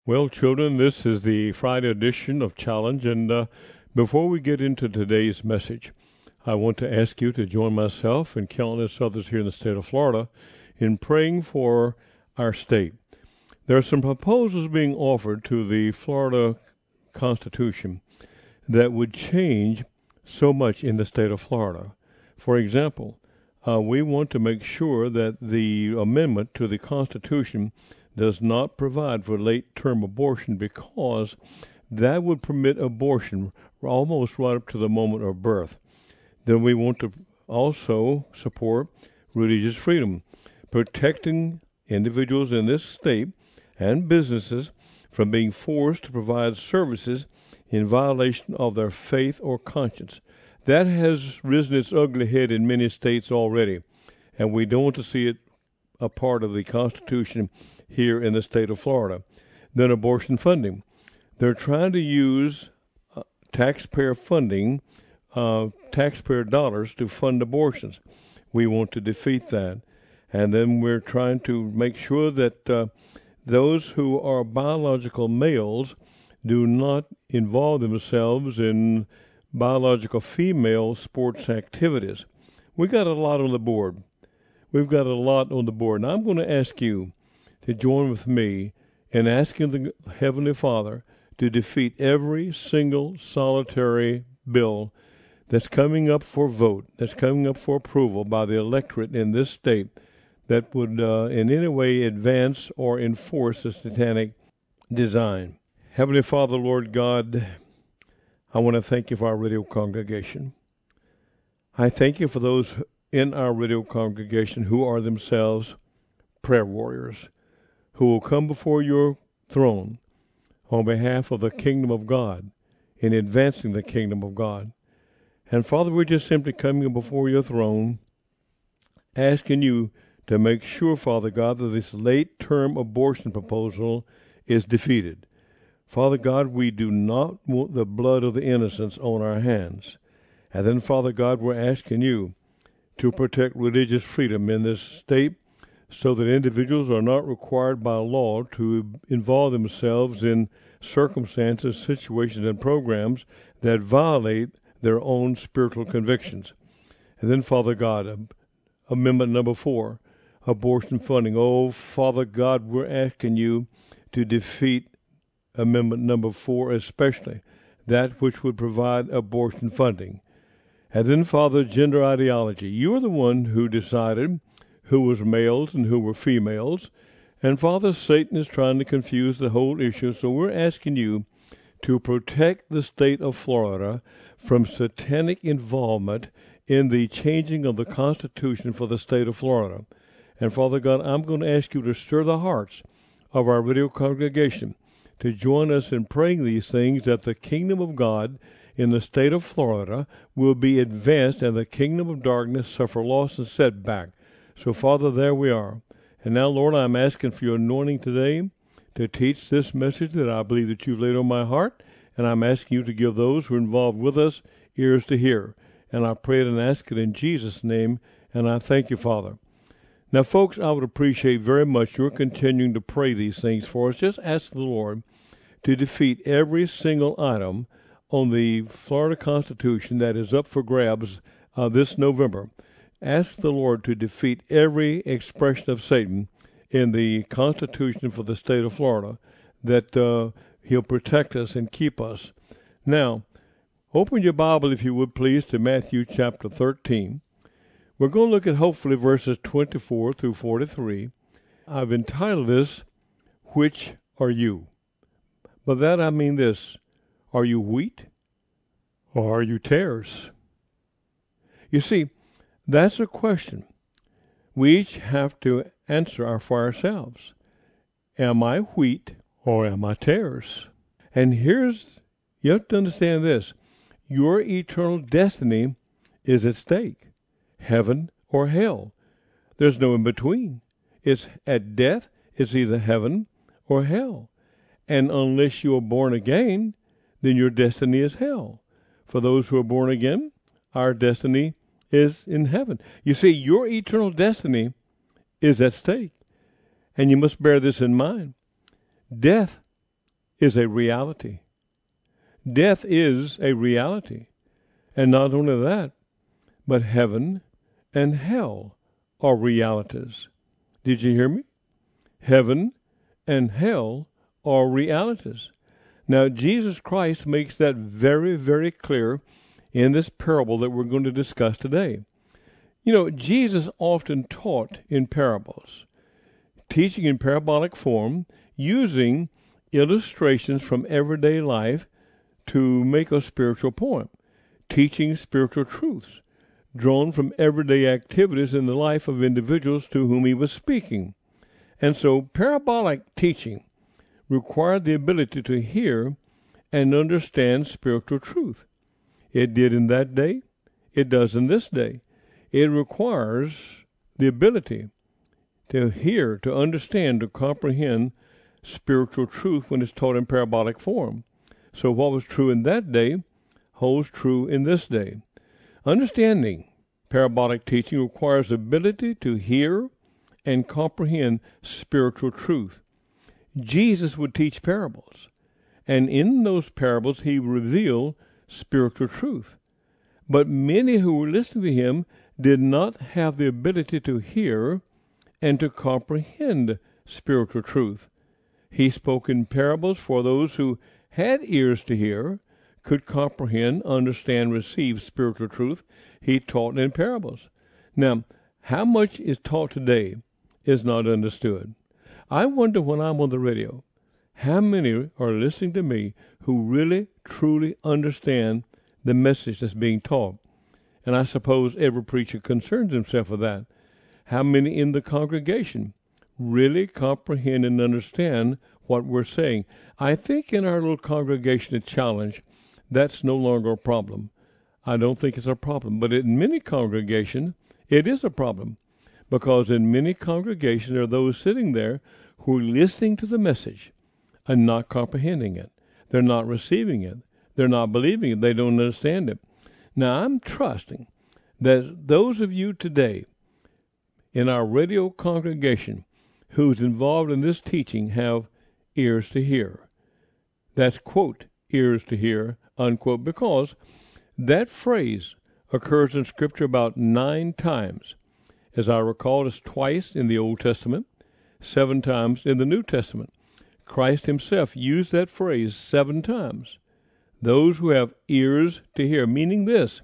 Well, children, this is the Friday edition of Challenge, and before we get into today's message, I want to ask you to join myself and countless others here in the state of Florida in praying for our state. There are some proposals being offered to the Florida Constitution that would change so much in the state of Florida. For example, we want to make sure that the amendment to the Constitution does not provide for late-term abortion because that would permit abortion almost right up to the moment of birth. Then we want to also support religious freedom, protecting individuals in this state and businesses from being forced to provide services in violation of their faith or conscience. That has risen its ugly head in many states already, and we don't want to see it a part of the Constitution here in the state of Florida. Then abortion funding. They're trying to use taxpayer funding, taxpayer dollars to fund abortions. We want to defeat that. And then we're trying to make sure that those who are biological males do not involve themselves in biological female sports activities. We got a lot on the board. We've got a lot on the board. And I'm going to ask you to join with me in asking the Heavenly Father to defeat every single solitary bill that's coming up for vote, that's coming up for approval by the electorate in this state that would in any way advance or enforce the satanic design. Heavenly Father, Lord God, I want to thank you for our radio congregation. I thank you for those in our radio congregation who are themselves prayer warriors, who will come before your throne on behalf of the kingdom of God, in advancing the kingdom of God. And Father, we're just simply coming before your throne, asking you to make sure, Father God, that this late-term abortion proposal is defeated. Father God, we do not want the blood of the innocents on our hands. And then, Father God, we're asking you to protect religious freedom in this state, so that individuals are not required by law to involve themselves in circumstances, situations, and programs that violate their own spiritual convictions. And then, Father God, Amendment number 4, abortion funding. Oh, Father God, we're asking you to defeat Amendment number 4, especially that which would provide abortion funding. And then, Father, gender ideology. You are the one who decided who was males and who were females. And Father, Satan is trying to confuse the whole issue, so we're asking you to protect the state of Florida from satanic involvement in the changing of the Constitution for the state of Florida. And Father God, I'm going to ask you to stir the hearts of our radio congregation to join us in praying these things, that the kingdom of God in the state of Florida will be advanced and the kingdom of darkness suffer loss and setback. So, Father, there we are. And now, Lord, I'm asking for your anointing today to teach this message that I believe that you've laid on my heart. And I'm asking you to give those who are involved with us ears to hear. And I pray it and ask it in Jesus' name. And I thank you, Father. Now, folks, I would appreciate very much your continuing to pray these things for us. Just ask the Lord to defeat every single item on the Florida Constitution that is up for grabs this November. Ask the Lord to defeat every expression of Satan in the Constitution for the state of Florida, that he'll protect us and keep us. Now, open your Bible, if you would, please, to Matthew chapter 13. We're going to look at, hopefully, verses 24 through 43. I've entitled this, Which Are You? By that I mean this: are you wheat or are you tares? You see, that's a question we each have to answer for ourselves. Am I wheat or am I tares? And you have to understand this: your eternal destiny is at stake. Heaven or hell. There's no in between. It's at death, it's either heaven or hell. And unless you are born again, then your destiny is hell. For those who are born again, our destiny is in heaven. You see, your eternal destiny is at stake, and you must bear this in mind. Death is a reality. Death is a reality. And not only that, but heaven and hell are realities. Did you hear me? Heaven and hell are realities. Now, Jesus Christ makes that very, very clear in this parable that we're going to discuss today. You know, Jesus often taught in parables, teaching in parabolic form, using illustrations from everyday life to make a spiritual point, teaching spiritual truths drawn from everyday activities in the life of individuals to whom he was speaking. And so parabolic teaching required the ability to hear and understand spiritual truth. It did in that day. It does in this day. It requires the ability to hear, to understand, to comprehend spiritual truth when it's taught in parabolic form. So what was true in that day holds true in this day. Understanding parabolic teaching requires the ability to hear and comprehend spiritual truth. Jesus would teach parables, and in those parables he revealed spiritual truth. But many who were listening to him did not have the ability to hear and to comprehend spiritual truth. He spoke in parables for those who had ears to hear, could comprehend, understand, receive spiritual truth. He taught in parables. Now, how much is taught today is not understood. I wonder when I'm on the radio, how many are listening to me who really, truly understand the message that's being taught? And I suppose every preacher concerns himself with that. How many in the congregation really comprehend and understand what we're saying? I think in our little congregation at Challenge, that's no longer a problem. I don't think it's a problem. But in many congregations, it is a problem. Because in many congregations, there are those sitting there who are listening to the message and not comprehending it. They're not receiving it. They're not believing it. They don't understand it. Now, I'm trusting that those of you today in our radio congregation who's involved in this teaching have ears to hear. That's, quote, ears to hear, unquote, because that phrase occurs in Scripture about 9 times. As I recall, it's twice in the Old Testament, 7 times in the New Testament. Christ himself used that phrase 7 times. Those who have ears to hear, meaning this: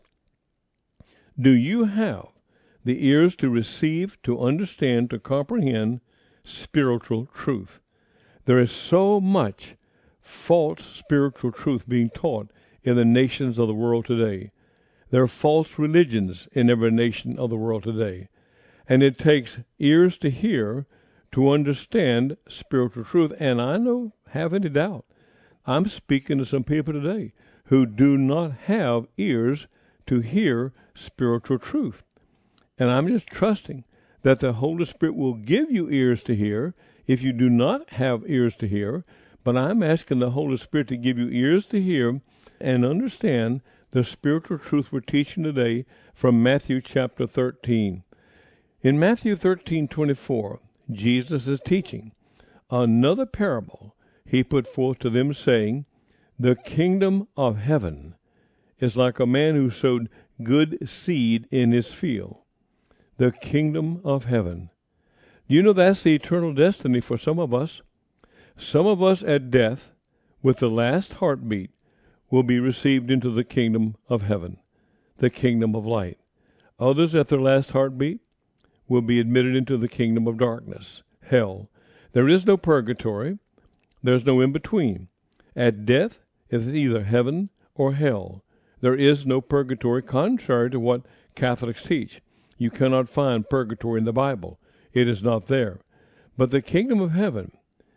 do you have the ears to receive, to understand, to comprehend spiritual truth? There is so much false spiritual truth being taught in the nations of the world today. There are false religions in every nation of the world today. And it takes ears to hear to understand spiritual truth. And I don't have any doubt, I'm speaking to some people today who do not have ears to hear spiritual truth. And I'm just trusting that the Holy Spirit will give you ears to hear if you do not have ears to hear. But I'm asking the Holy Spirit to give you ears to hear and understand the spiritual truth we're teaching today from Matthew chapter 13. In Matthew 13:24, Jesus is teaching another parable he put forth to them, saying, the kingdom of heaven is like a man who sowed good seed in his field. The kingdom of heaven. You know that's the eternal destiny for some of us. Some of us at death, with the last heartbeat, will be received into the kingdom of heaven, the kingdom of light. Others at their last heartbeat will be admitted into the kingdom of darkness, hell. There is no purgatory. There's no in-between. At death, it's either heaven or hell. There is no purgatory, contrary to what Catholics teach. You cannot find purgatory in the Bible. It is not there. But the kingdom of heaven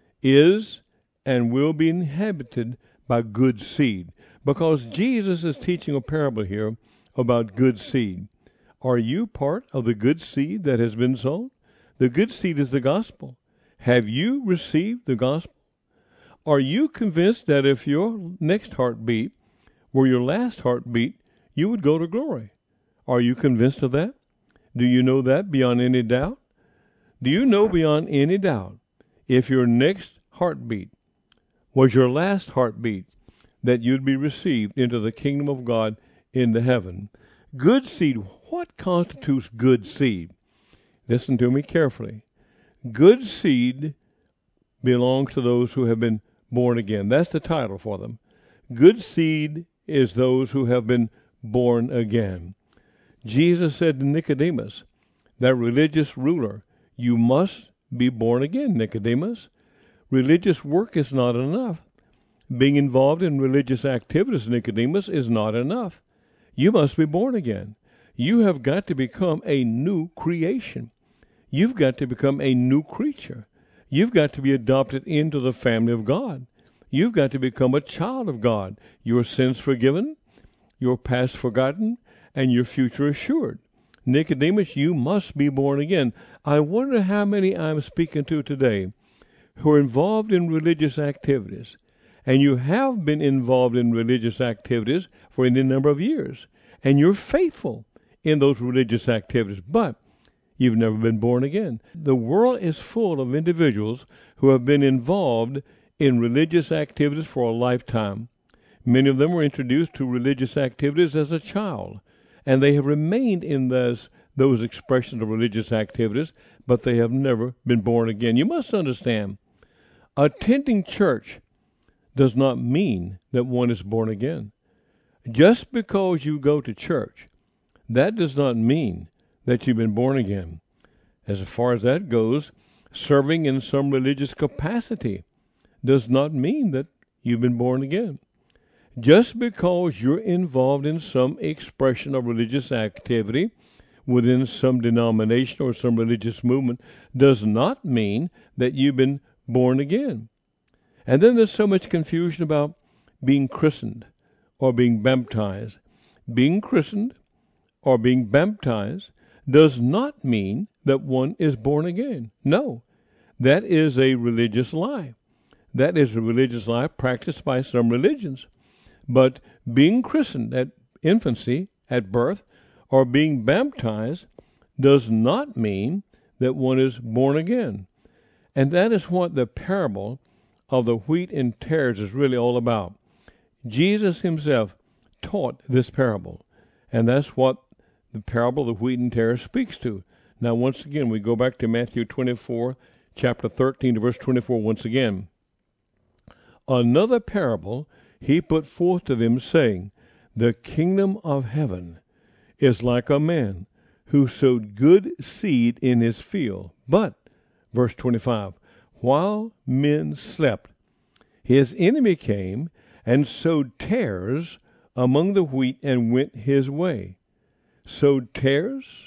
is and will be inhabited by good seed, because Jesus is teaching a parable here about good seed. Are you part of the good seed that has been sown? The good seed is the gospel. Have you received the gospel? Are you convinced that if your next heartbeat were your last heartbeat, you would go to glory? Are you convinced of that? Do you know that beyond any doubt? Do you know beyond any doubt if your next heartbeat was your last heartbeat, that you'd be received into the kingdom of God into heaven. Good seed. What constitutes good seed? Listen to me carefully. Good seed belongs to those who have been born again. That's the title for them. Good seed is those who have been born again. Jesus said to Nicodemus, that religious ruler, you must be born again, Nicodemus. Religious work is not enough. Being involved in religious activities, Nicodemus, is not enough. You must be born again. You have got to become a new creation. You've got to become a new creature. You've got to be adopted into the family of God. You've got to become a child of God. Your sins forgiven, your past forgotten, and your future assured. Nicodemus, you must be born again. I wonder how many I'm speaking to today who are involved in religious activities. And you have been involved in religious activities for any number of years. And you're faithful in those religious activities. But you've never been born again. The world is full of individuals who have been involved in religious activities for a lifetime. Many of them were introduced to religious activities as a child, and they have remained in those expressions of religious activities, but they have never been born again. You must understand, attending church does not mean that one is born again. Just because you go to church, that does not mean that you've been born again. As far as that goes, serving in some religious capacity does not mean that you've been born again. Just because you're involved in some expression of religious activity within some denomination or some religious movement does not mean that you've been born again. And then there's so much confusion about being christened or being baptized. Being christened or being baptized does not mean that one is born again. No, that is a religious lie. That is a religious lie practiced by some religions. But being christened at infancy, at birth, or being baptized does not mean that one is born again. And that is what the parable of the wheat and tares is really all about. Jesus himself taught this parable, and that's what the parable of the wheat and tares speaks to. Now, once again, we go back to Matthew 24, chapter 13 to verse 24 once again. Another parable he put forth to them, saying, the kingdom of heaven is like a man who sowed good seed in his field. But, verse 25, while men slept, his enemy came and sowed tares among the wheat and went his way. Sowed tares?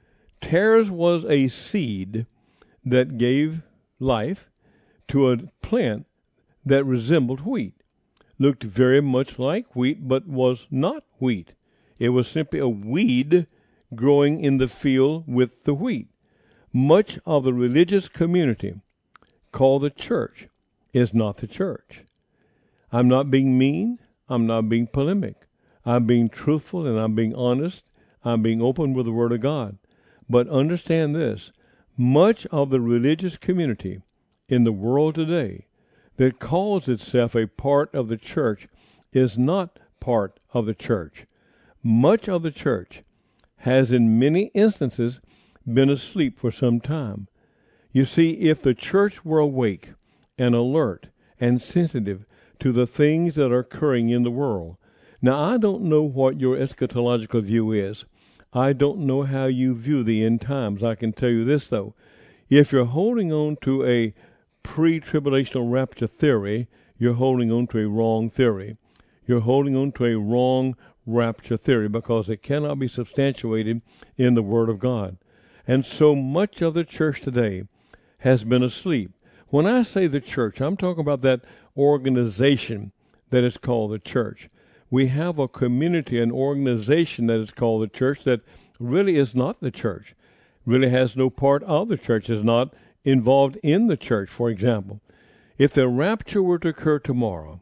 Tares was a seed that gave life to a plant that resembled wheat. Looked very much like wheat, but was not wheat. It was simply a weed growing in the field with the wheat. Much of the religious community called the church is not the church. I'm not being mean. I'm not being polemic. I'm being truthful and I'm being honest. I'm being open with the Word of God. But understand this, much of the religious community in the world today that calls itself a part of the church is not part of the church. Much of the church has in many instances been asleep for some time. You see, if the church were awake and alert and sensitive to the things that are occurring in the world. Now, I don't know what your eschatological view is. I don't know how you view the end times. I can tell you this, though. If you're holding on to a pre-tribulational rapture theory, you're holding on to a wrong theory. You're holding on to a wrong rapture theory because it cannot be substantiated in the Word of God. And so much of the church today has been asleep. When I say the church, I'm talking about that organization that is called the church. We have a community, an organization that is called the church that really is not the church, really has no part of the church, is not involved in the church. For example, if the rapture were to occur tomorrow,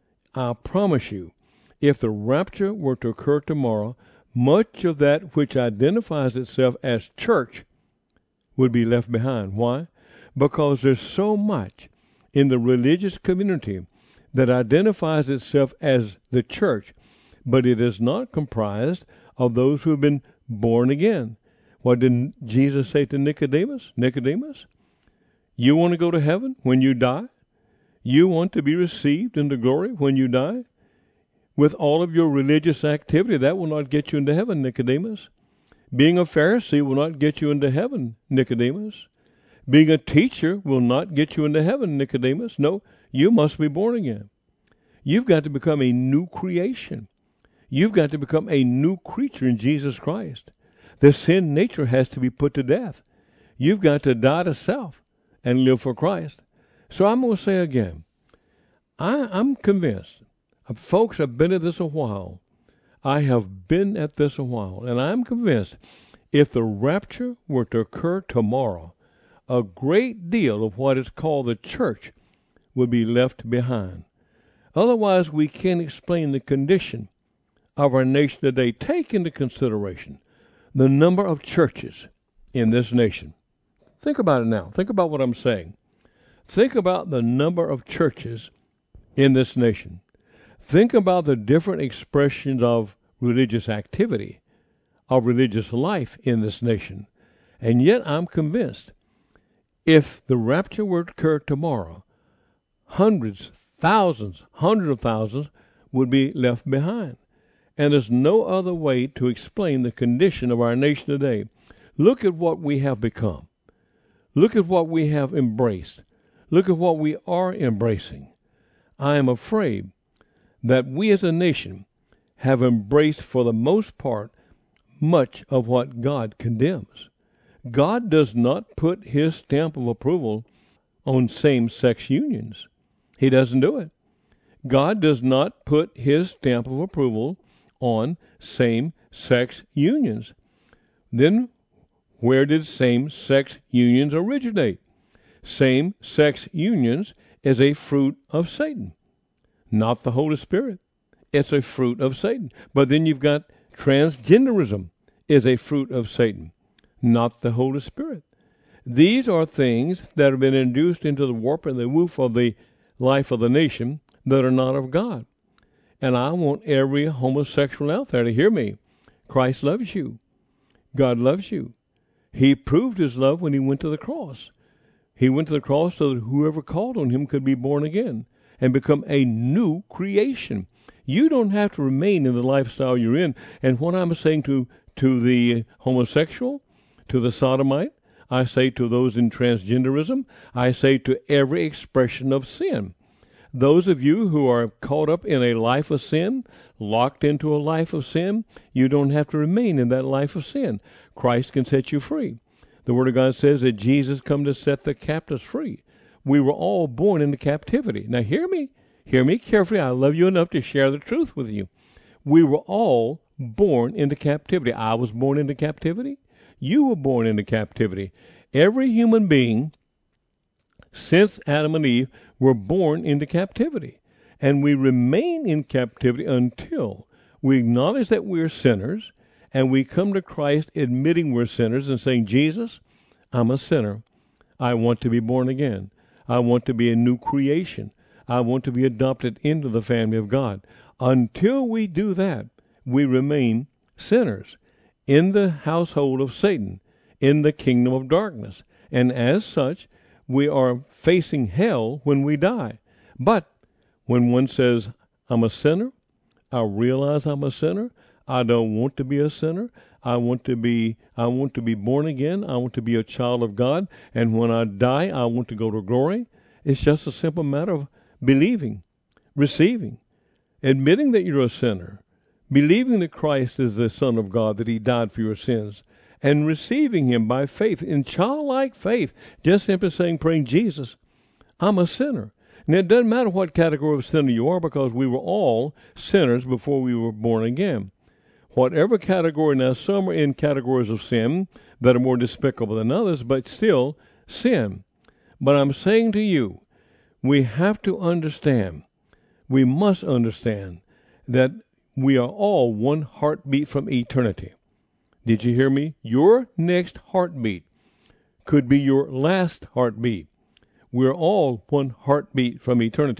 I promise you, if the rapture were to occur tomorrow, much of that which identifies itself as church would be left behind. Why? Because there's so much in the religious community that identifies itself as the church, but it is not comprised of those who have been born again. What did Jesus say to Nicodemus? Nicodemus, you want to go to heaven when you die? You want to be received into glory when you die? With all of your religious activity, that will not get you into heaven, Nicodemus. Being a Pharisee will not get you into heaven, Nicodemus. Being a teacher will not get you into heaven, Nicodemus. No, you must be born again. You've got to become a new creation. You've got to become a new creature in Jesus Christ. The sin nature has to be put to death. You've got to die to self and live for Christ. So I'm going to say again, I'm convinced. Folks, I've been at this a while. I have been at this a while, and I'm convinced if the rapture were to occur tomorrow, a great deal of what is called the church would be left behind. Otherwise, we can't explain the condition of our nation today. Take into consideration the number of churches in this nation. Think about it now. Think about what I'm saying. Think about the number of churches in this nation. Think about the different expressions of religious activity, of religious life in this nation. And yet I'm convinced if the rapture were to occur tomorrow, hundreds, thousands, hundreds of thousands would be left behind. And there's no other way to explain the condition of our nation today. Look at what we have become. Look at what we have embraced. Look at what we are embracing. I am afraid that we as a nation have embraced, for the most part, much of what God condemns. God does not put his stamp of approval on same-sex unions. He doesn't do it. God does not put his stamp of approval on same-sex unions. Then where did same-sex unions originate? Same-sex unions is a fruit of Satan, not the Holy Spirit. It's a fruit of Satan. But then you've got transgenderism is a fruit of Satan, not the Holy Spirit. These are things that have been induced into the warp and the woof of the life of the nation that are not of God. And I want every homosexual out there to hear me. Christ loves you. God loves you. He proved his love when he went to the cross. He went to the cross so that whoever called on him could be born again and become a new creation. You don't have to remain in the lifestyle you're in. And what I'm saying to the homosexual, to the sodomite, I say to those in transgenderism, I say to every expression of sin. Those of you who are caught up in a life of sin, locked into a life of sin, you don't have to remain in that life of sin. Christ can set you free. The Word of God says that Jesus come to set the captives free. We were all born into captivity. Now hear me carefully. I love you enough to share the truth with you. We were all born into captivity. I was born into captivity. You were born into captivity. Every human being since Adam and Eve were born into captivity. And we remain in captivity until we acknowledge that we're sinners and we come to Christ admitting we're sinners and saying, Jesus, I'm a sinner. I want to be born again. I want to be a new creation. I want to be adopted into the family of God. Until we do that, we remain sinners in the household of Satan, in the kingdom of darkness. And as such, we are facing hell when we die. But when one says, I'm a sinner, I realize I'm a sinner, I don't want to be a sinner, I want to be born again, I want to be a child of God, and when I die, I want to go to glory. It's just a simple matter of believing, receiving, admitting that you're a sinner, believing that Christ is the Son of God, that he died for your sins, and receiving him by faith, in childlike faith, just simply saying, praying, Jesus, I'm a sinner. And it doesn't matter what category of sinner you are, because we were all sinners before we were born again. Whatever category, now some are in categories of sin that are more despicable than others, but still sin. But I'm saying to you, we have to understand, we must understand that we are all one heartbeat from eternity. Did you hear me? Your next heartbeat could be your last heartbeat. We're all one heartbeat from eternity.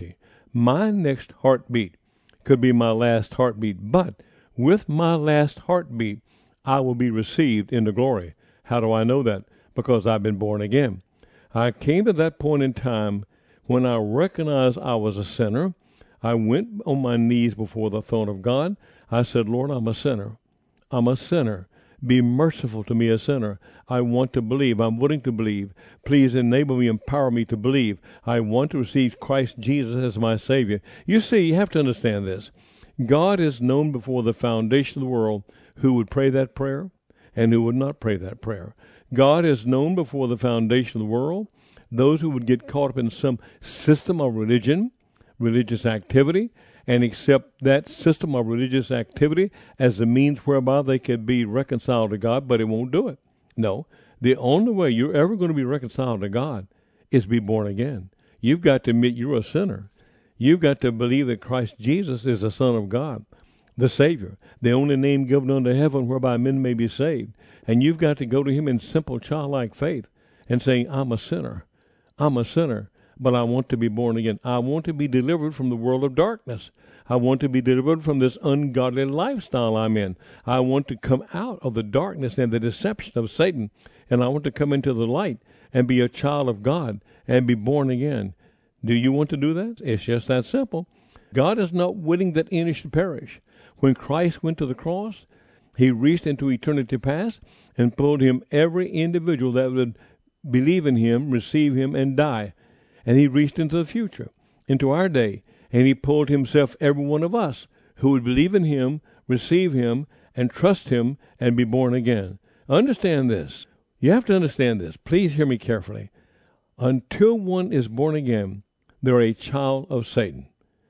My next heartbeat could be my last heartbeat, but with my last heartbeat, I will be received into glory. How do I know that? Because I've been born again. I came to that point in time when I recognized I was a sinner. I went on my knees before the throne of God. I said, Lord, I'm a sinner. I'm a sinner. Be merciful to me, a sinner. I want to believe. I'm willing to believe. Please enable me, empower me to believe. I want to receive Christ Jesus as my Savior. You see, you have to understand this. God is known before the foundation of the world who would pray that prayer and who would not pray that prayer. God is known before the foundation of the world, those who would get caught up in some system of religion, religious activity, and accept that system of religious activity as the means whereby they could be reconciled to God, but it won't do it. No, the only way you're ever going to be reconciled to God is be born again. You've got to admit you're a sinner. You've got to believe that Christ Jesus is the Son of God, the Savior, the only name given unto heaven whereby men may be saved. And you've got to go to him in simple childlike faith and saying, I'm a sinner. I'm a sinner, but I want to be born again. I want to be delivered from the world of darkness. I want to be delivered from this ungodly lifestyle I'm in. I want to come out of the darkness and the deception of Satan, and I want to come into the light and be a child of God and be born again. Do you want to do that? It's just that simple. God is not willing that any should perish. When Christ went to the cross, he reached into eternity past and pulled him every individual that would believe in him, receive him, and die. And he reached into the future, into our day, and he pulled himself every one of us who would believe in him, receive him, and trust him, and be born again. Understand this. You have to understand this. Please hear me carefully. Until one is born again, they're a child of Satan.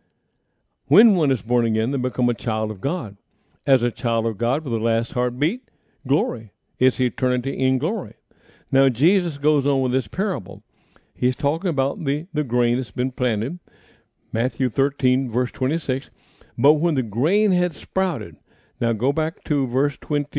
When one is born again, they become a child of God. As a child of God with the last heartbeat, glory. It's eternity in glory. Now, Jesus goes on with this parable. He's talking about the grain that's been planted. Matthew 13, verse 26. But when the grain had sprouted, now go back to verse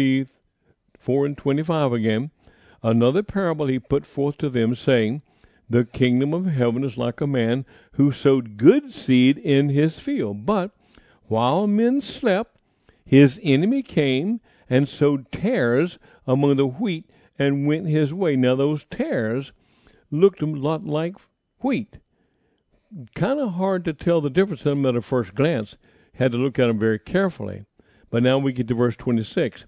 24 and 25 again. Another parable he put forth to them, saying, the kingdom of heaven is like a man who sowed good seed in his field. But while men slept, his enemy came and sowed tares among the wheat and went his way. Now those tares looked a lot like wheat. Kind of hard to tell the difference in them at a first glance. Had to look at them very carefully. But now we get to verse 26.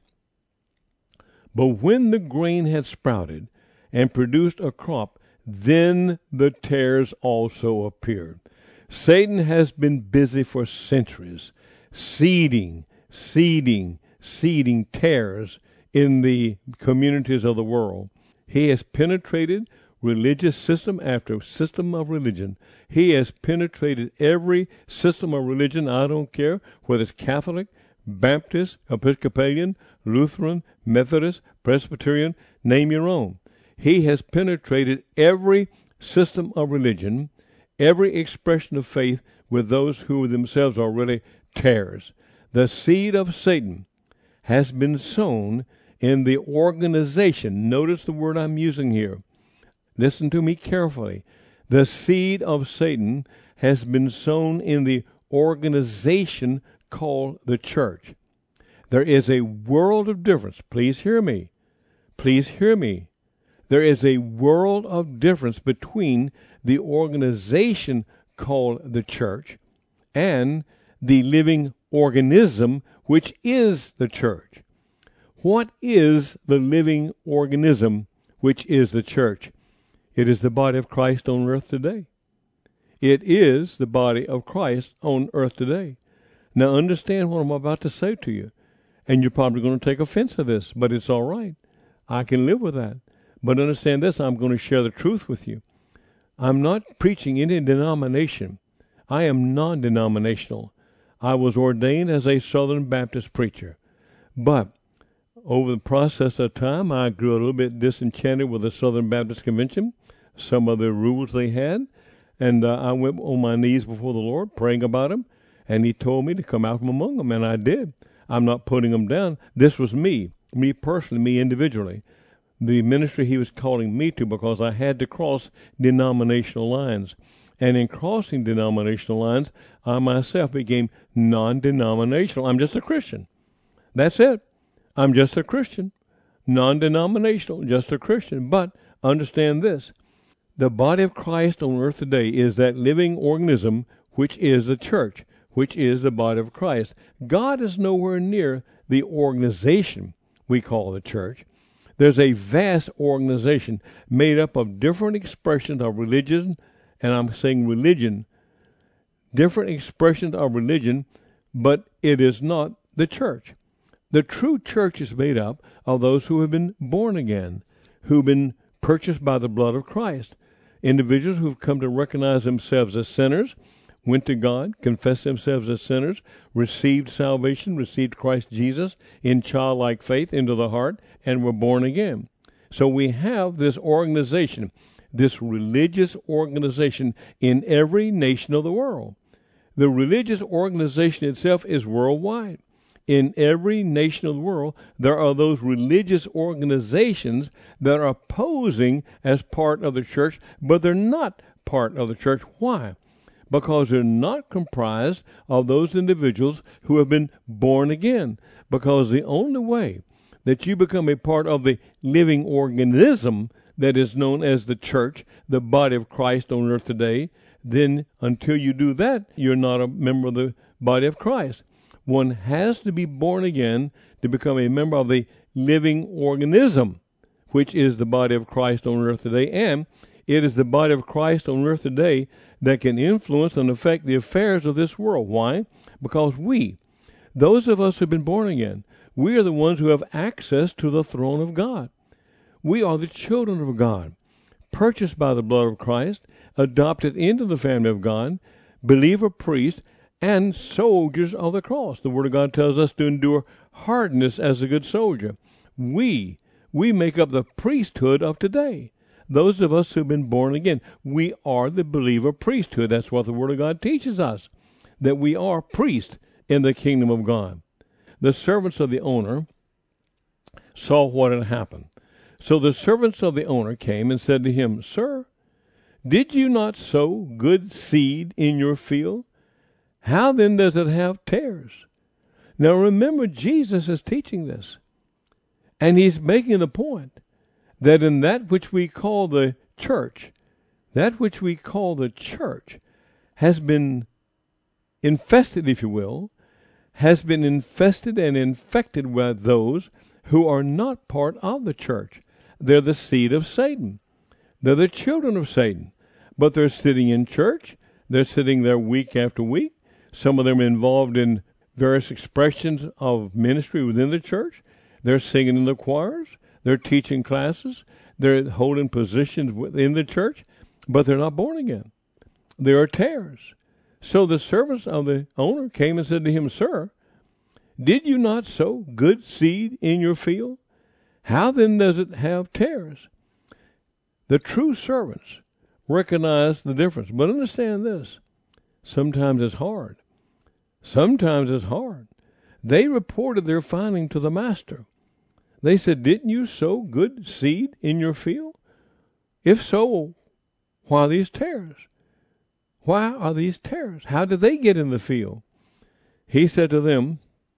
But when the grain had sprouted and produced a crop, then the tares also appeared. Satan has been busy for centuries, seeding tares in the communities of the world. He has penetrated religious system after system of religion. He has penetrated every system of religion. I don't care whether it's Catholic, Baptist, Episcopalian, Lutheran, Methodist, Presbyterian, name your own. He has penetrated every system of religion, every expression of faith with those who themselves are really tares. The seed of Satan has been sown in the organization. Notice the word I'm using here. Listen to me carefully. The seed of Satan has been sown in the organization called the church. There is a world of difference. Please hear me. Please hear me. There is a world of difference between the organization called the church and the living organism, which is the church. What is the living organism, which is the church? It is the body of Christ on earth today. It is the body of Christ on earth today. Now understand what I'm about to say to you. And you're probably going to take offense to this, but it's all right. I can live with that. But understand this, I'm going to share the truth with you. I'm not preaching any denomination. I am non-denominational. I was ordained as a Southern Baptist preacher. But over the process of time, I grew a little bit disenchanted with the Southern Baptist Convention, some of the rules they had, and I went on my knees before the Lord, praying about them, and he told me to come out from among them, and I did. I'm not putting them down. This was me personally, me individually. The ministry he was calling me to, because I had to cross denominational lines. And in crossing denominational lines, I myself became non-denominational. I'm just a Christian. That's it. I'm just a Christian. Non-denominational, just a Christian. But understand this. The body of Christ on earth today is that living organism which is the church, which is the body of Christ. God is nowhere near the organization we call the church. There's a vast organization made up of different expressions of religion, and I'm saying religion, different expressions of religion, but it is not the church. The true church is made up of those who have been born again, who've been purchased by the blood of Christ, individuals who've come to recognize themselves as sinners, went to God, confessed themselves as sinners, received salvation, received Christ Jesus in childlike faith into the heart, and were born again. So we have this organization, this religious organization in every nation of the world. The religious organization itself is worldwide. In every nation of the world, there are those religious organizations that are posing as part of the church, but they're not part of the church. Why? Because they're not comprised of those individuals who have been born again. Because the only way that you become a part of the living organism that is known as the church, the body of Christ on earth today, then until you do that, you're not a member of the body of Christ. One has to be born again to become a member of the living organism, which is the body of Christ on earth today. And it is the body of Christ on earth today that can influence and affect the affairs of this world. Why? Because we, those of us who have been born again, we are the ones who have access to the throne of God. We are the children of God, purchased by the blood of Christ, adopted into the family of God, believer priest, and soldiers of the cross. The Word of God tells us to endure hardness as a good soldier. We make up the priesthood of today. Those of us who've been born again, we are the believer priesthood. That's what the Word of God teaches us, that we are priests in the kingdom of God. The servants of the owner saw what had happened. So the servants of the owner came and said to him, Sir, did you not sow good seed in your field? How then does it have tares? Now remember, Jesus is teaching this. And he's making the point that in that which we call the church, that which we call the church has been infested, if you will, has been infested and infected with those who are not part of the church. They're the seed of Satan. They're the children of Satan. But they're sitting in church. They're sitting there week after week. Some of them involved in various expressions of ministry within the church. They're singing in the choirs. They're teaching classes. They're holding positions within the church, but they're not born again. There are tares. So the servants of the owner came and said to him, Sir, did you not sow good seed in your field? How then does it have tares? The true servants recognize the difference. But understand this. Sometimes it's hard. Sometimes it's hard. They reported their finding to the master. They said, didn't you sow good seed in your field? If so, why these tares? Why are these tares? How did they get in the field? He said to them,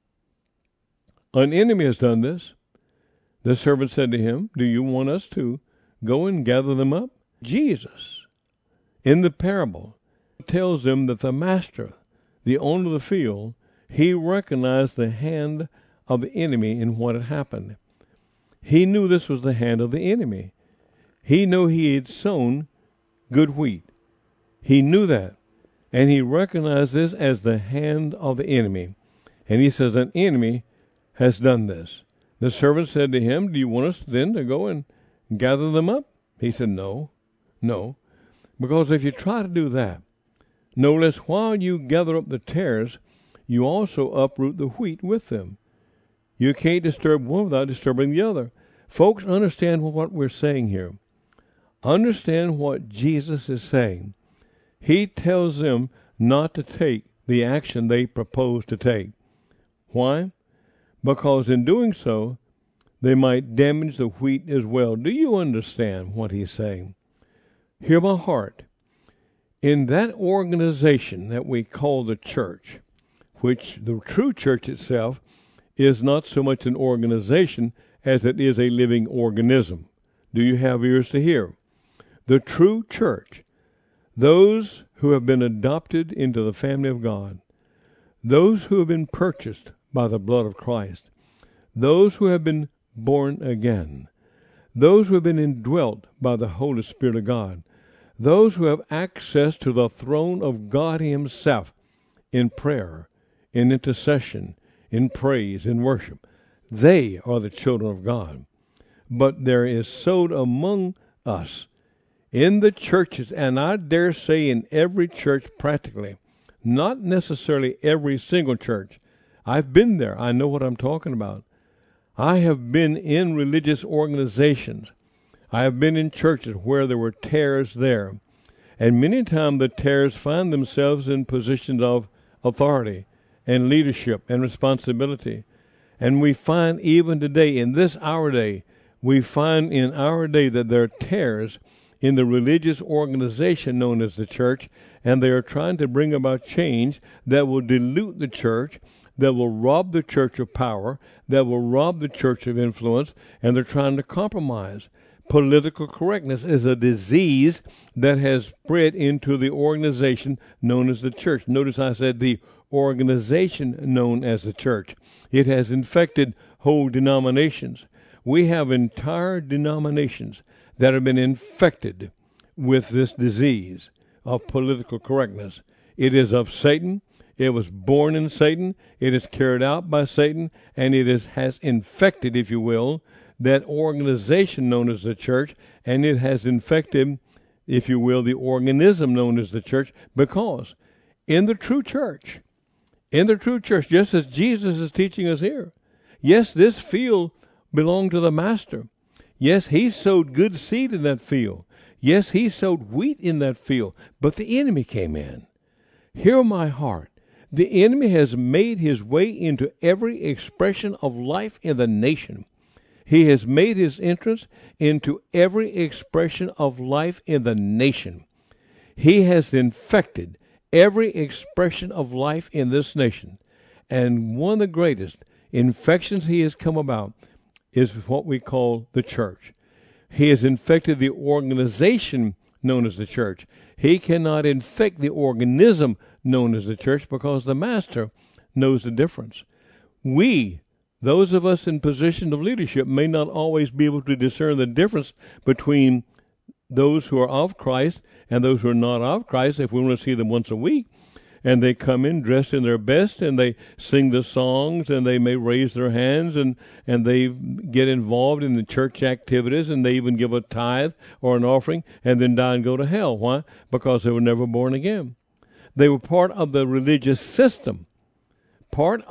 an enemy has done this. The servant said to him, do you want us to go and gather them up? Jesus, in the parable, tells them that the master, the owner of the field, he recognized the hand of the enemy in what had happened. He knew this was the hand of the enemy. He knew he had sown good wheat. He knew that. And he recognized this as the hand of the enemy. And he says, an enemy has done this. The servant said to him, do you want us then to go and gather them up? He said, no. Because if you try to do that, no less while you gather up the tares, you also uproot the wheat with them. You can't disturb one without disturbing the other. Folks, understand what we're saying here. Understand what Jesus is saying. He tells them not to take the action they propose to take. Why? Because in doing so, they might damage the wheat as well. Do you understand what he's saying? Hear my heart. In that organization that we call the church, which the true church itself is not so much an organization as it is a living organism. Do you have ears to hear? The true church, those who have been adopted into the family of God, those who have been purchased by the blood of Christ, those who have been born again, those who have been indwelt by the Holy Spirit of God, those who have access to the throne of God Himself in prayer, in intercession, in praise, in worship. They are the children of God. But there is sowed among us in the churches, and I dare say in every church practically, not necessarily every single church. I've been there. I know what I'm talking about. I have been in religious organizations. I have been in churches where there were tares there. And many times the tares find themselves in positions of authority and leadership and responsibility. And we find even today, in this our day, we find in our day that there are tares in the religious organization known as the church, and they are trying to bring about change that will dilute the church, that will rob the church of power, that will rob the church of influence, and they're trying to compromise. Political correctness is a disease that has spread into the organization known as the church. Notice I said the organization known as the church. It has infected whole denominations. We have entire denominations that have been infected with this disease of political correctness. It is of Satan. It was born in Satan. It is carried out by Satan, and it has infected, if you will, that organization known as the church, and it has infected, if you will, the organism known as the church, because in the true church, just as Jesus is teaching us here, yes, this field belonged to the master. Yes, he sowed good seed in that field. Yes, he sowed wheat in that field, but the enemy came in. Hear my heart. The enemy has made his way into every expression of life in the nation. He has made his entrance into every expression of life in the nation. He has infected every expression of life in this nation. And one of the greatest infections he has come about is what we call the church. He has infected the organization known as the church. He cannot infect the organism known as the church because the master knows the difference. We, those of us in position of leadership, may not always be able to discern the difference between those who are of Christ and those who are not of Christ if we want to see them once a week. And they come in dressed in their best, and they sing the songs, and they may raise their hands, and they get involved in the church activities, and they even give a tithe or an offering, and then die and go to hell. Why? Because they were never born again. They were part of the religious system, but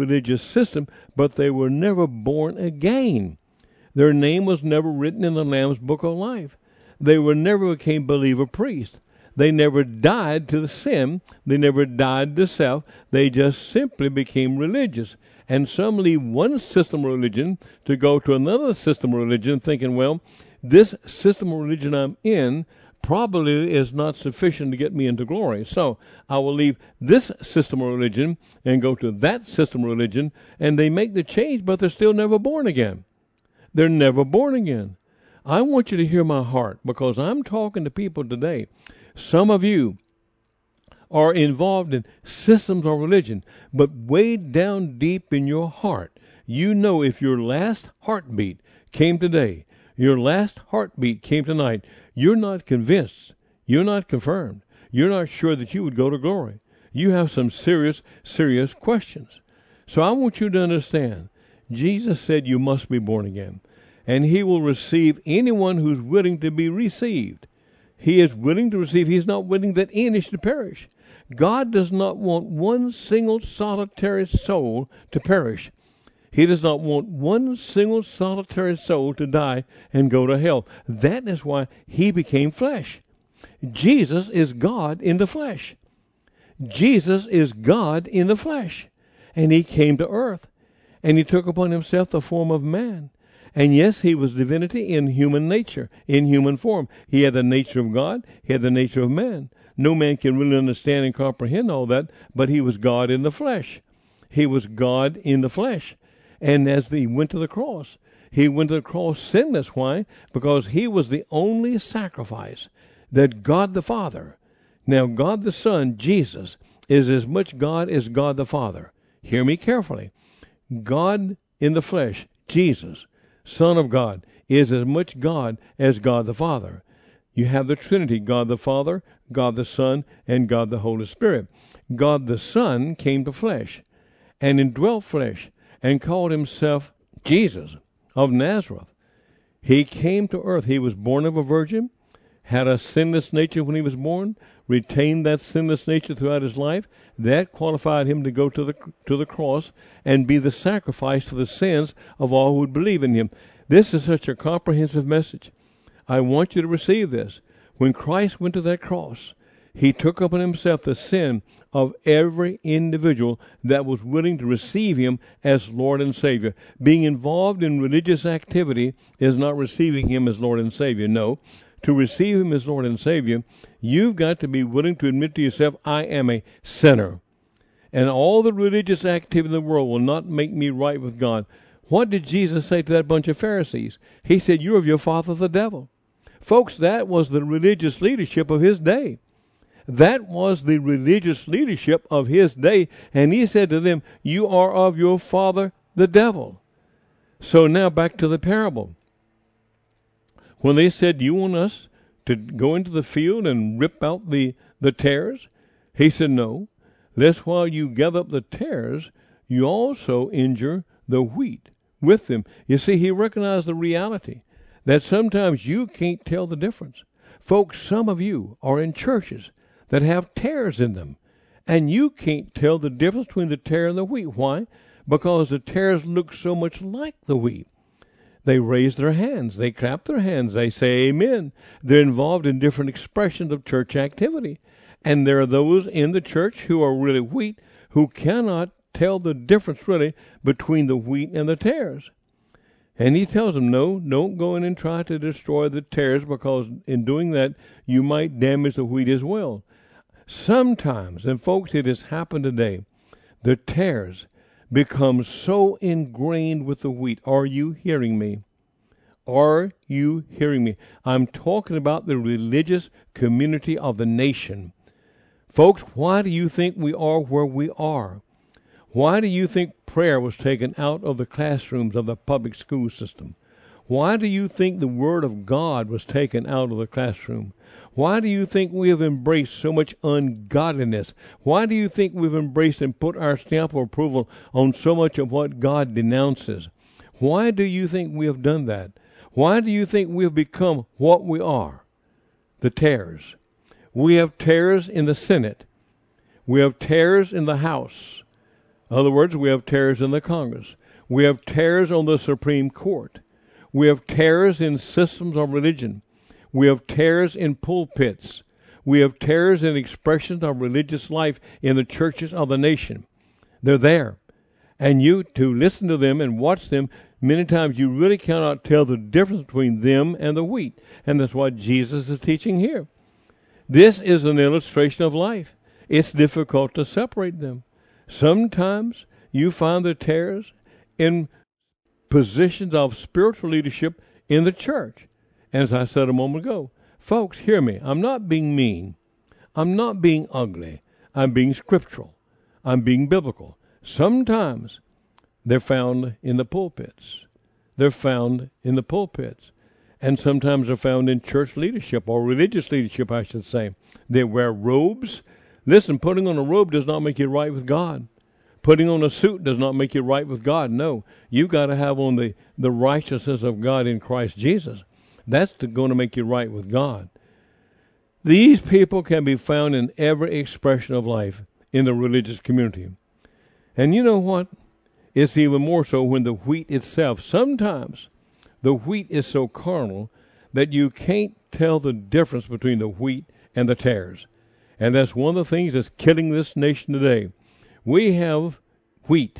they were never born again. Their name was never written in the Lamb's Book of Life. They never became believer priests. They never died to the sin. They never died to self. They just simply became religious. And some leave one system of religion to go to another system of religion thinking, well, this system of religion I'm in probably is not sufficient to get me into glory. So I will leave this system of religion and go to that system of religion, and they make the change, but they're still never born again. They're never born again. I want you to hear my heart, because I'm talking to people today. Some of you are involved in systems of religion, but way down deep in your heart, you know if your last heartbeat came today, your last heartbeat came tonight, you're not convinced, you're not confirmed, you're not sure that you would go to glory. You have some serious, serious questions. So I want you to understand, Jesus said you must be born again, and he will receive anyone who's willing to be received. He is willing to receive. He is not willing that any should perish. God does not want one single solitary soul to perish. He does not want one single solitary soul to die and go to hell. That is why he became flesh. Jesus is God in the flesh. Jesus is God in the flesh. And he came to earth. And he took upon himself the form of man. And yes, he was divinity in human nature, in human form. He had the nature of God. He had the nature of man. No man can really understand and comprehend all that, but he was God in the flesh. He was God in the flesh. And as he went to the cross, he went to the cross sinless. Why? Because he was the only sacrifice that God the Father. Now, God the Son, Jesus, is as much God as God the Father. Hear me carefully. God in the flesh, Jesus, Son of God, is as much God as God the Father. You have the Trinity, God the Father, God the Son, and God the Holy Spirit. God the Son came to flesh and indwelt flesh and called himself Jesus of Nazareth. He came to earth. He was born of a virgin, had a sinless nature when he was born, retained that sinless nature throughout his life. That qualified him to go to the cross and be the sacrifice for the sins of all who would believe in him. This is such a comprehensive message. I want you to receive this. When Christ went to that cross, he took upon himself the sin of every individual that was willing to receive him as Lord and Savior. Being involved in religious activity is not receiving him as Lord and Savior. No. To receive him as Lord and Savior, you've got to be willing to admit to yourself, I am a sinner. And all the religious activity in the world will not make me right with God. What did Jesus say to that bunch of Pharisees? He said, you're of your father the devil. Folks, that was the religious leadership of his day. That was the religious leadership of his day. And he said to them, you are of your father the devil. So now back to the parable. When they said, you want us to go into the field and rip out the tares? He said, no. Lest while you gather up the tares, you also injure the wheat with them. You see, he recognized the reality that sometimes you can't tell the difference. Folks, some of you are in churches that have tares in them, and you can't tell the difference between the tare and the wheat. Why? Because the tares look so much like the wheat. They raise their hands. They clap their hands. They say amen. They're involved in different expressions of church activity. And there are those in the church who are really wheat who cannot tell the difference really between the wheat and the tares. And he tells them, no, don't go in and try to destroy the tares, because in doing that, you might damage the wheat as well. Sometimes, and folks, it has happened today, the tares become so ingrained with the wheat. Are you hearing me? Are you hearing me? I'm talking about the religious community of the nation. Folks, why do you think we are where we are? Why do you think prayer was taken out of the classrooms of the public school system? Why do you think the Word of God was taken out of the classroom? Why do you think we have embraced so much ungodliness? Why do you think we've embraced and put our stamp of approval on so much of what God denounces? Why do you think we have done that? Why do you think we have become what we are? The tares. We have tares in the Senate. We have tares in the House. In other words, we have tares in the Congress. We have tares on the Supreme Court. We have tares in systems of religion. We have tares in pulpits. We have tares in expressions of religious life in the churches of the nation. They're there. And you, to listen to them and watch them, many times you really cannot tell the difference between them and the wheat. And that's what Jesus is teaching here. This is an illustration of life. It's difficult to separate them. Sometimes you find the tares in positions of spiritual leadership in the church. And as I said a moment ago, folks, hear me. I'm not being mean. I'm not being ugly. I'm being scriptural. I'm being biblical. Sometimes they're found in the pulpits. They're found in the pulpits. And sometimes they're found in church leadership, or religious leadership, I should say. They wear robes. Listen, putting on a robe does not make you right with God. Putting on a suit does not make you right with God. No, you've got to have on the righteousness of God in Christ Jesus. That's going to make you right with God. These people can be found in every expression of life in the religious community. And you know what? It's even more so when the wheat itself, sometimes the wheat is so carnal that you can't tell the difference between the wheat and the tares. And that's one of the things that's killing this nation today. We have wheat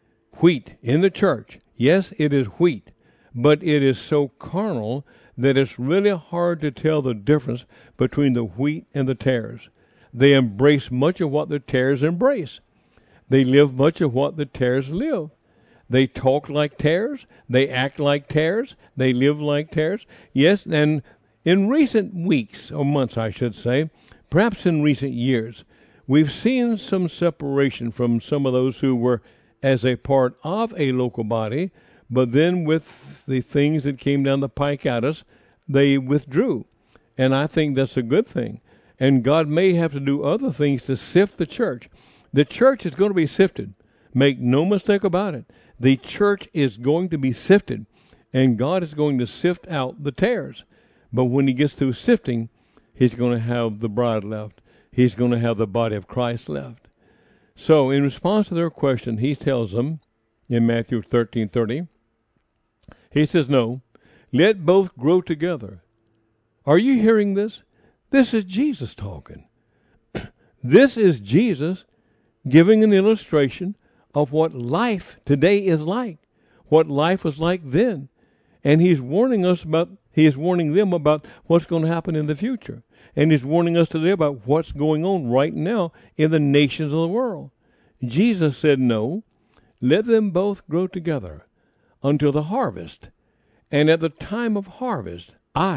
in the church. Yes, it is wheat, but it is so carnal that it's really hard to tell the difference between the wheat and the tares. They embrace much of what the tares embrace. They live much of what the tares live. They talk like tares. They act like tares. They live like tares. Yes, and in recent weeks, or months I should say, perhaps in recent years, we've seen some separation from some of those who were as a part of a local body, but then with the things that came down the pike at us, they withdrew. And I think that's a good thing. And God may have to do other things to sift the church. The church is going to be sifted. Make no mistake about it. The church is going to be sifted, and God is going to sift out the tares. But when he gets through sifting, he's going to have the bride left. He's going to have the body of Christ left. So in response to their question, he tells them in Matthew 13:30, he says, no, let both grow together. Are you hearing this? This is Jesus talking. This is Jesus giving an illustration of what life today is like, what life was like then. And he's warning them about what's going to happen in the future. And he's warning us today about what's going on right now in the nations of the world. Jesus said, no, let them both grow together until the harvest. And at the time of harvest,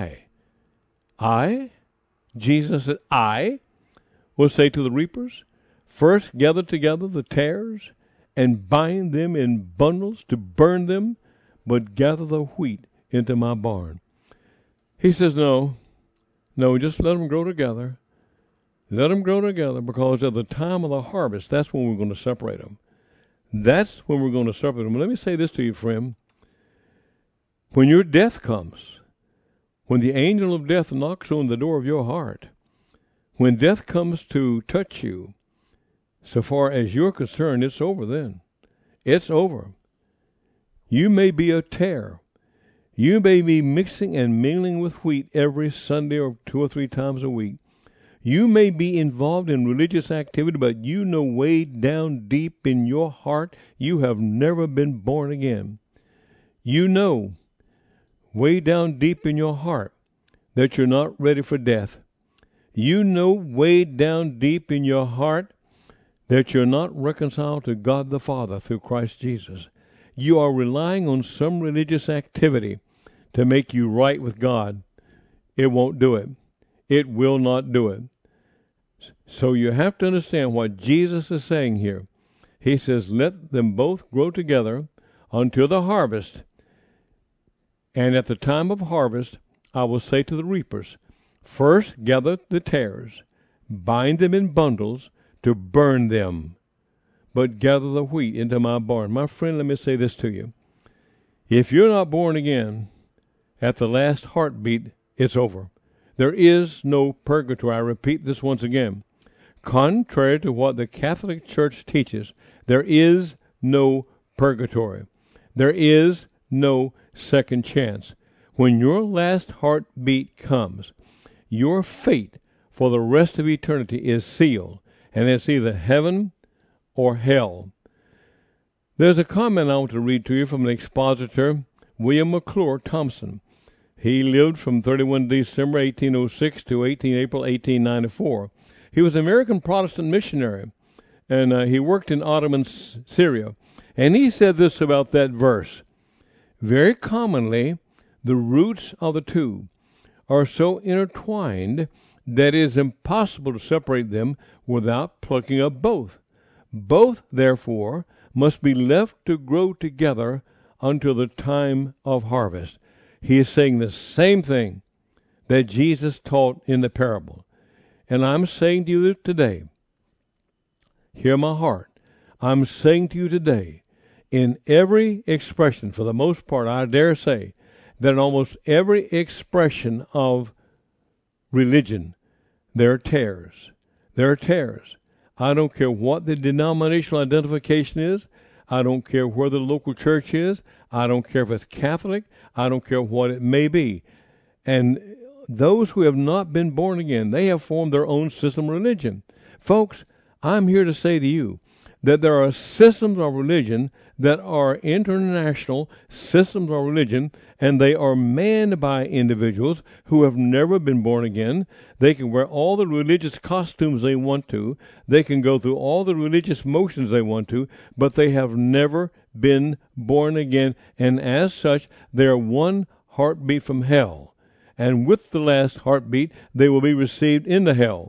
Jesus said, I will say to the reapers, first gather together the tares and bind them in bundles to burn them, but gather the wheat into my barn. He says, no, just let them grow together. Let them grow together, because at the time of the harvest, that's when we're going to separate them. That's when we're going to separate them. Let me say this to you, friend. When your death comes, when the angel of death knocks on the door of your heart, when death comes to touch you, so far as you're concerned, it's over then. It's over. You may be a tare. You may be mixing and mingling with wheat every Sunday or 2 or 3 times a week. You may be involved in religious activity, but you know way down deep in your heart you have never been born again. You know way down deep in your heart that you're not ready for death. You know way down deep in your heart that you're not reconciled to God the Father through Christ Jesus. You are relying on some religious activity to make you right with God. It won't do it. It will not do it. So you have to understand what Jesus is saying here. He says, let them both grow together until the harvest. And at the time of harvest, I will say to the reapers, first gather the tares, bind them in bundles to burn them, but gather the wheat into my barn. My friend, let me say this to you. If you're not born again, at the last heartbeat, it's over. There is no purgatory. I repeat this once again. Contrary to what the Catholic Church teaches, there is no purgatory. There is no second chance. When your last heartbeat comes, your fate for the rest of eternity is sealed, and it's either heaven or hell. There's a comment I want to read to you from an expositor, William McClure Thompson. He lived from 31 December 1806 to 18 April 1894. He was an American Protestant missionary, and he worked in Ottoman Syria. And he said this about that verse. Very commonly, the roots of the two are so intertwined that it is impossible to separate them without plucking up both. Both, therefore, must be left to grow together until the time of harvest. He is saying the same thing that Jesus taught in the parable. And I'm saying to you today, hear my heart, I'm saying to you today, in every expression, for the most part, I dare say, that in almost every expression of religion, there are tares. There are tares. I don't care what the denominational identification is. I don't care where the local church is. I don't care if it's Catholic. I don't care what it may be. And those who have not been born again, they have formed their own system of religion. Folks, I'm here to say to you that there are systems of religion that are international systems of religion, and they are manned by individuals who have never been born again. They can wear all the religious costumes they want to. They can go through all the religious motions they want to, but they have never been born again, and as such, they are one heartbeat from hell. And with the last heartbeat, they will be received into hell.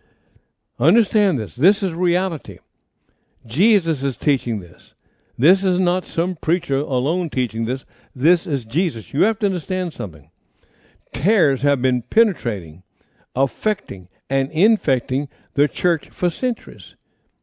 Understand this. This is reality. Jesus is teaching this. This is not some preacher alone teaching this. This is Jesus. You have to understand something. Tares have been penetrating, affecting, and infecting the church for centuries.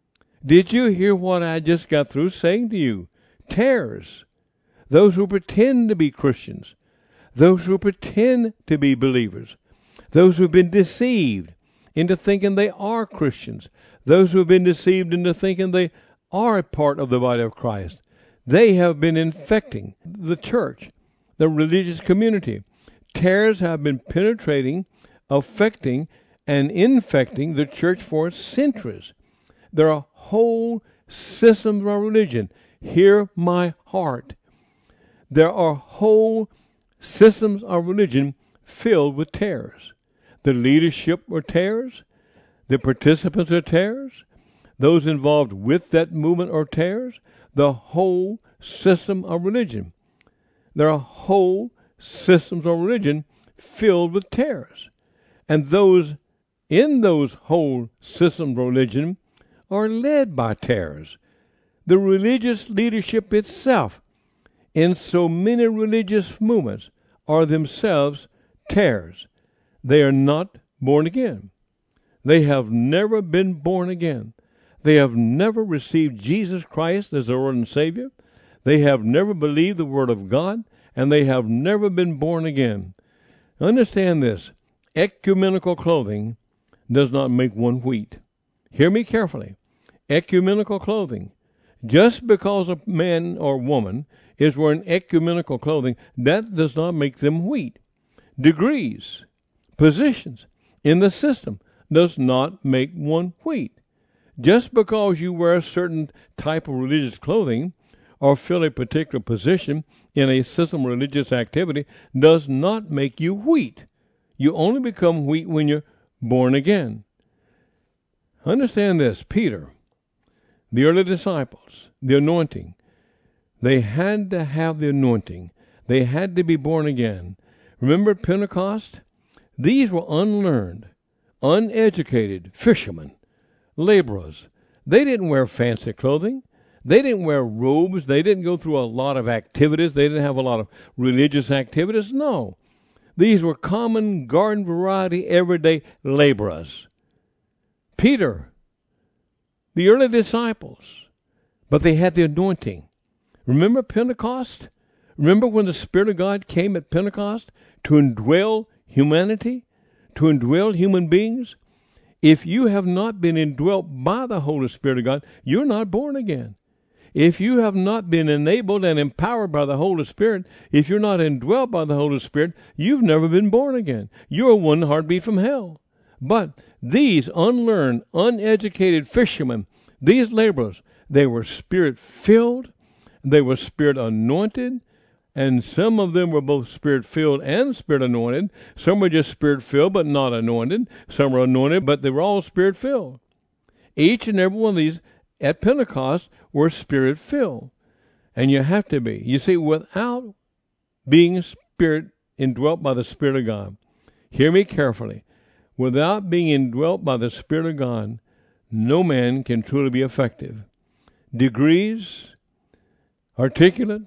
Did you hear what I just got through saying to you? Tares. Those who pretend to be Christians. Those who pretend to be believers. Those who have been deceived into thinking they are Christians. Those who have been deceived into thinking they are a part of the body of Christ. They have been infecting the church, the religious community. Tares have been penetrating, affecting, and infecting the church for centuries. There are whole systems of religion. Hear my heart. There are whole systems of religion filled with tares. The leadership are tares. The participants are tares. Those involved with that movement are tares. The whole system of religion. There are whole systems of religion filled with tares. And those in those whole systems of religion are led by tares. The religious leadership itself in so many religious movements are themselves tares. They are not born again. They have never been born again. They have never received Jesus Christ as their Lord and Savior. They have never believed the Word of God, and they have never been born again. Understand this. Ecumenical clothing does not make one wheat. Hear me carefully. Ecumenical clothing. Just because a man or woman is wearing ecumenical clothing, that does not make them wheat. Degrees, positions in the system does not make one wheat. Just because you wear a certain type of religious clothing or fill a particular position in a system of religious activity does not make you wheat. You only become wheat when you're born again. Understand this. Peter, the early disciples, the anointing, they had to have the anointing. They had to be born again. Remember at Pentecost? These were unlearned, uneducated fishermen, laborers. They didn't wear fancy clothing. They didn't wear robes. They didn't go through a lot of activities. They didn't have a lot of religious activities. No. These were common garden variety everyday laborers. Peter, the early disciples, but they had the anointing. Remember Pentecost? Remember when the Spirit of God came at Pentecost to indwell humanity, to indwell human beings? If you have not been indwelt by the Holy Spirit of God, you're not born again. If you have not been enabled and empowered by the Holy Spirit, if you're not indwelt by the Holy Spirit, you've never been born again. You're one heartbeat from hell. But these unlearned, uneducated fishermen, these laborers, they were Spirit-filled, they were Spirit-anointed, and some of them were both Spirit-filled and Spirit-anointed. Some were just Spirit-filled but not anointed. Some were anointed, but they were all Spirit-filled. Each and every one of these at Pentecost were Spirit-filled. And you have to be. You see, without being Spirit indwelt by the Spirit of God, hear me carefully, without being indwelt by the Spirit of God, no man can truly be effective. Degrees, articulate,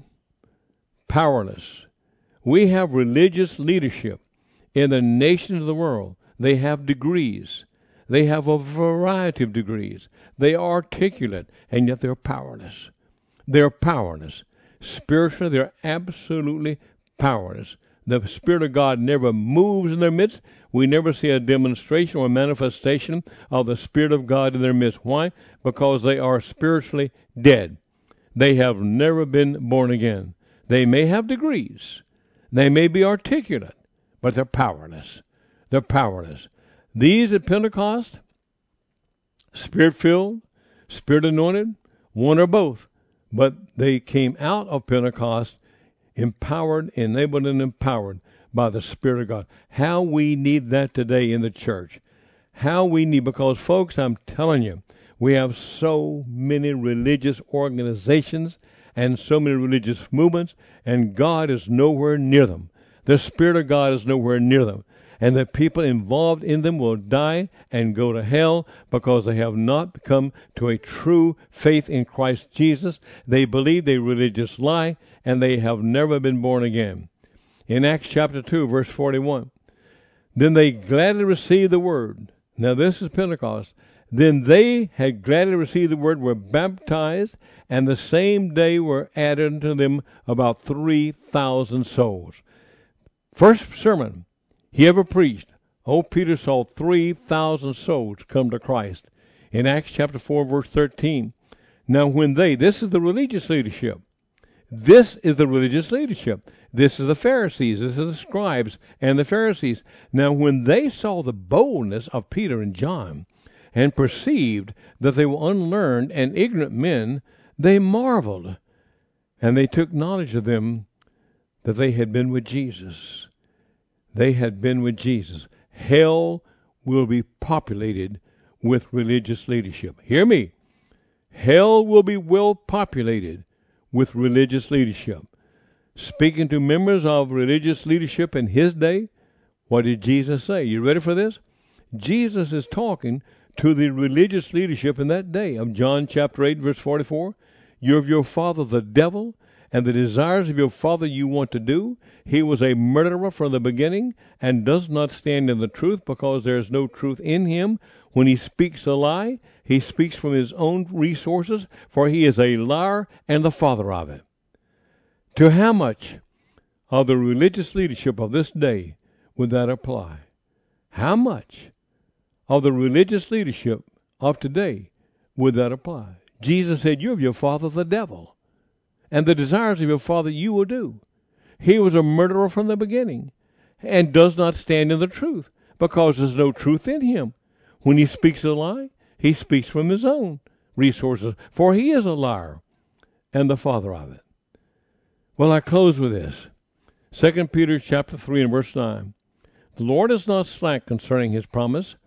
powerless. We have religious leadership in the nations of the world. They have degrees. They have a variety of degrees. They are articulate, and yet they're powerless. They're powerless. Spiritually, they're absolutely powerless. The Spirit of God never moves in their midst. We never see a demonstration or a manifestation of the Spirit of God in their midst. Why? Because they are spiritually dead. They have never been born again. They may have degrees. They may be articulate, but they're powerless. They're powerless. These at Pentecost, Spirit-filled, Spirit-anointed, one or both. But they came out of Pentecost empowered, enabled, and empowered by the Spirit of God. How we need that today in the church. How we need, because folks, I'm telling you, we have so many religious organizations and so many religious movements, and God is nowhere near them. The Spirit of God is nowhere near them. And the people involved in them will die and go to hell because they have not come to a true faith in Christ Jesus. They believe a religious lie, and they have never been born again. In Acts chapter 2, verse 41, then they gladly received the word. Now this is Pentecost. Then they had gladly received the word, were baptized, and the same day were added unto them about 3,000 souls. First sermon he ever preached, old Peter saw 3,000 souls come to Christ. In Acts chapter 4, verse 13. Now when this is the religious leadership. This is the religious leadership. This is the Pharisees. This is the scribes and the Pharisees. Now when they saw the boldness of Peter and John, and perceived that they were unlearned and ignorant men, they marveled. And they took knowledge of them that they had been with Jesus. They had been with Jesus. Hell will be populated with religious leadership. Hear me. Hell will be well populated with religious leadership. Speaking to members of religious leadership in his day, what did Jesus say? You ready for this? Jesus is talking to the religious leadership in that day of John chapter 8, verse 44. You're of your father the devil, and the desires of your father you want to do. He was a murderer from the beginning and does not stand in the truth because there is no truth in him. When he speaks a lie, he speaks from his own resources, for he is a liar and the father of it. To how much of the religious leadership of this day would that apply? How much of the religious leadership of today would that apply? Jesus said, you're of your father the devil, and the desires of your father you will do. He was a murderer from the beginning and does not stand in the truth because there's no truth in him. When he speaks a lie, he speaks from his own resources, for he is a liar and the father of it. Well, I close with this. 2 Peter chapter 3 and verse 9. The Lord is not slack concerning his promise,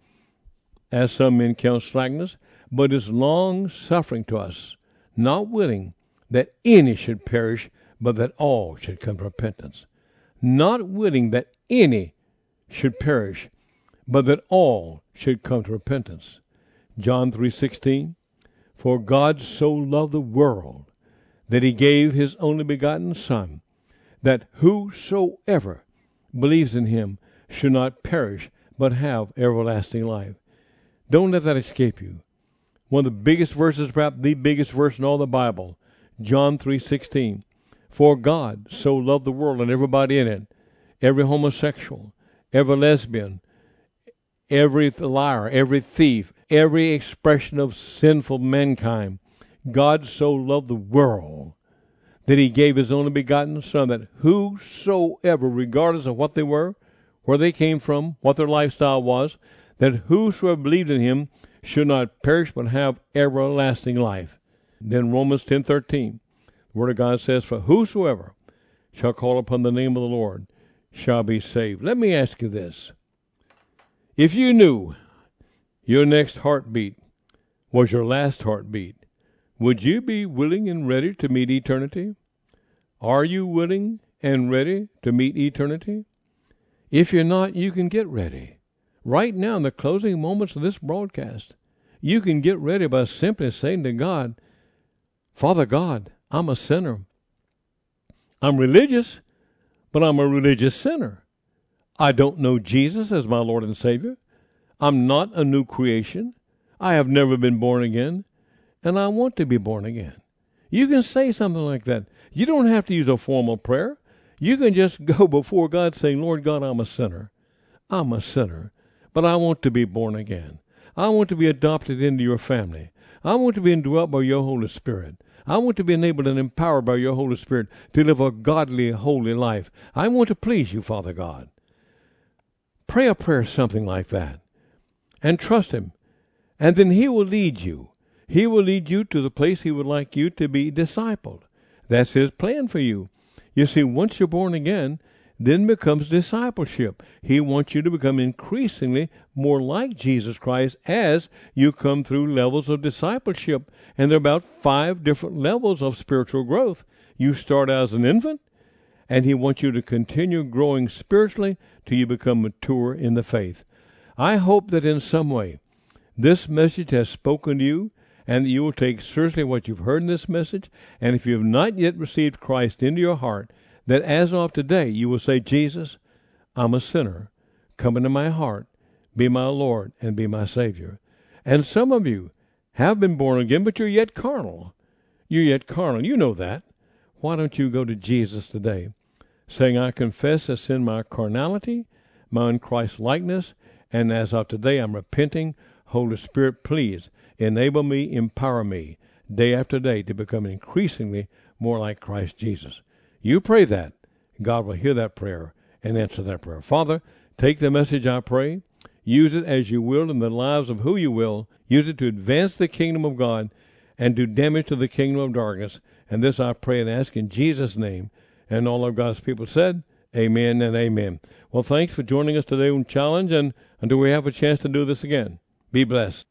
as some men count slackness, but is long-suffering to us, not willing that any should perish, but that all should come to repentance. Not willing that any should perish, but that all should come to repentance. John 3:16. For God so loved the world that he gave his only begotten Son, that whosoever believes in him should not perish, but have everlasting life. Don't let that escape you. One of the biggest verses, perhaps the biggest verse in all the Bible, John 3:16. For God so loved the world and everybody in it, every homosexual, every lesbian, every liar, every thief, every expression of sinful mankind. God so loved the world that he gave his only begotten Son, that whosoever, regardless of what they were, where they came from, what their lifestyle was, that whosoever believed in him should not perish but have everlasting life. Then Romans 10:13, the Word of God says, for whosoever shall call upon the name of the Lord shall be saved. Let me ask you this. If you knew your next heartbeat was your last heartbeat, would you be willing and ready to meet eternity? Are you willing and ready to meet eternity? If you're not, you can get ready. Right now, in the closing moments of this broadcast, you can get ready by simply saying to God, Father God, I'm a sinner. I'm religious, but I'm a religious sinner. I don't know Jesus as my Lord and Savior. I'm not a new creation. I have never been born again, and I want to be born again. You can say something like that. You don't have to use a formal prayer. You can just go before God saying, Lord God, I'm a sinner. I'm a sinner, but I want to be born again. I want to be adopted into your family. I want to be indwelt by your Holy Spirit. I want to be enabled and empowered by your Holy Spirit to live a godly, holy life. I want to please you, Father God. Pray a prayer something like that and trust him. And then he will lead you. He will lead you to the place He would like you to be discipled. That's His plan for you. You see, once you're born again, then becomes discipleship. He wants you to become increasingly more like Jesus Christ as you come through levels of discipleship. And there are about 5 different levels of spiritual growth. You start as an infant, and He wants you to continue growing spiritually till you become mature in the faith. I hope that in some way this message has spoken to you, and that you will take seriously what you've heard in this message. And if you have not yet received Christ into your heart, that as of today you will say, Jesus, I'm a sinner. Come into my heart, be my Lord, and be my Savior. And some of you have been born again, but you're yet carnal. You're yet carnal. You know that. Why don't you go to Jesus today, saying, I confess as sin my carnality, my unchrist-likeness, and as of today I'm repenting. Holy Spirit, please enable me, empower me, day after day, to become increasingly more like Christ Jesus. You pray that. God will hear that prayer and answer that prayer. Father, take the message, I pray. Use it as you will in the lives of who you will. Use it to advance the kingdom of God and do damage to the kingdom of darkness. And this I pray and ask in Jesus' name. And all of God's people said, amen and amen. Well, thanks for joining us today on Challenge. And until we have a chance to do this again, be blessed.